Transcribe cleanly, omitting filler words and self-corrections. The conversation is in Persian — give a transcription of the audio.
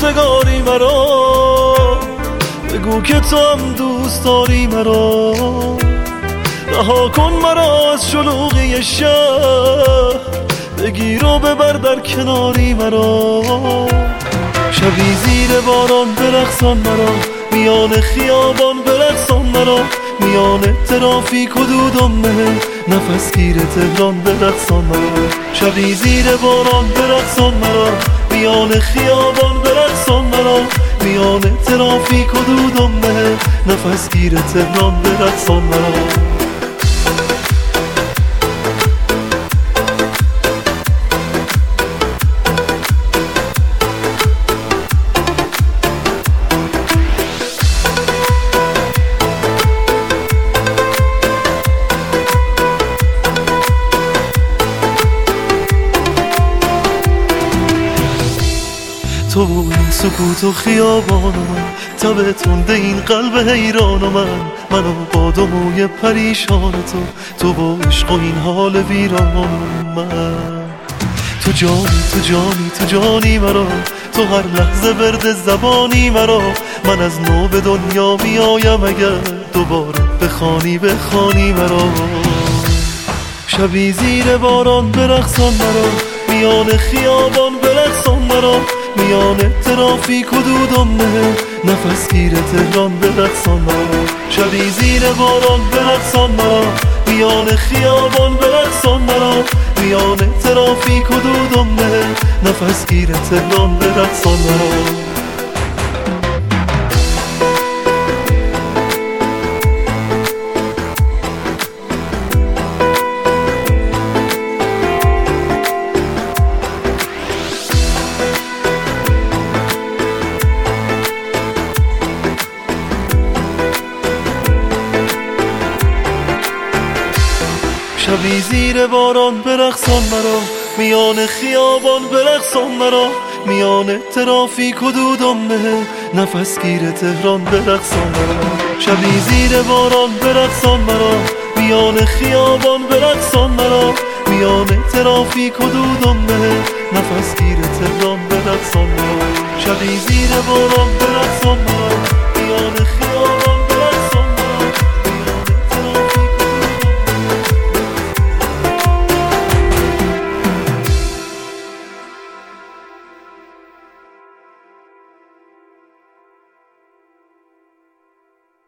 روزگاری مرا، بگو که تو هم دوست داری مرا. رها کن مرا از شلوغی شهر، بگیر و ببر در کناری مرا. شبی زیر باران برقصان مرا، میان خیابان برقصان مرا. میان ترافیک و دودم مه، نفس گیر تهران برقصان مرا. شبی زیر باران برقصان مرا، میان خیابان برقصان مرا. میان ترافیک و دودم مه، نفس گیر تهران برقصان مرا. تو این سکوت و خیابان من، تب تنده این قلب حیران منو با دو موی پریشان تو با عشق و این حال ویران من. تو جانی تو جانی تو جانی مرا، تو هر لحظه ورد زبانی مرا. من از نو به دنیا میایم اگر دوباره بخوانی مرا. شبی زیر باران برقصان مرا، میان خیابان برقصان مرا. میان ترافیک و دودم مه، نفس گیر تهران برقصان مرا. شبی زیر باران برقصان مرا، میان خیابان برقصان مرا. میان ترافیک و دودم مه، نفس گیر تهران برقصان مرا. شبی زیر باران برقصان مرا، میان خیابان برقصان مرا. میان ترافیک و دودم مه، نفس گیر تهران برقصان مرا. شبی زیر باران برقصان مرا، میان خیابان برقصان مرا. میان ترافیک و دودم مه، نفس گیر تهران برقصان مرا. شبی زیر باران برقصان مرا، میان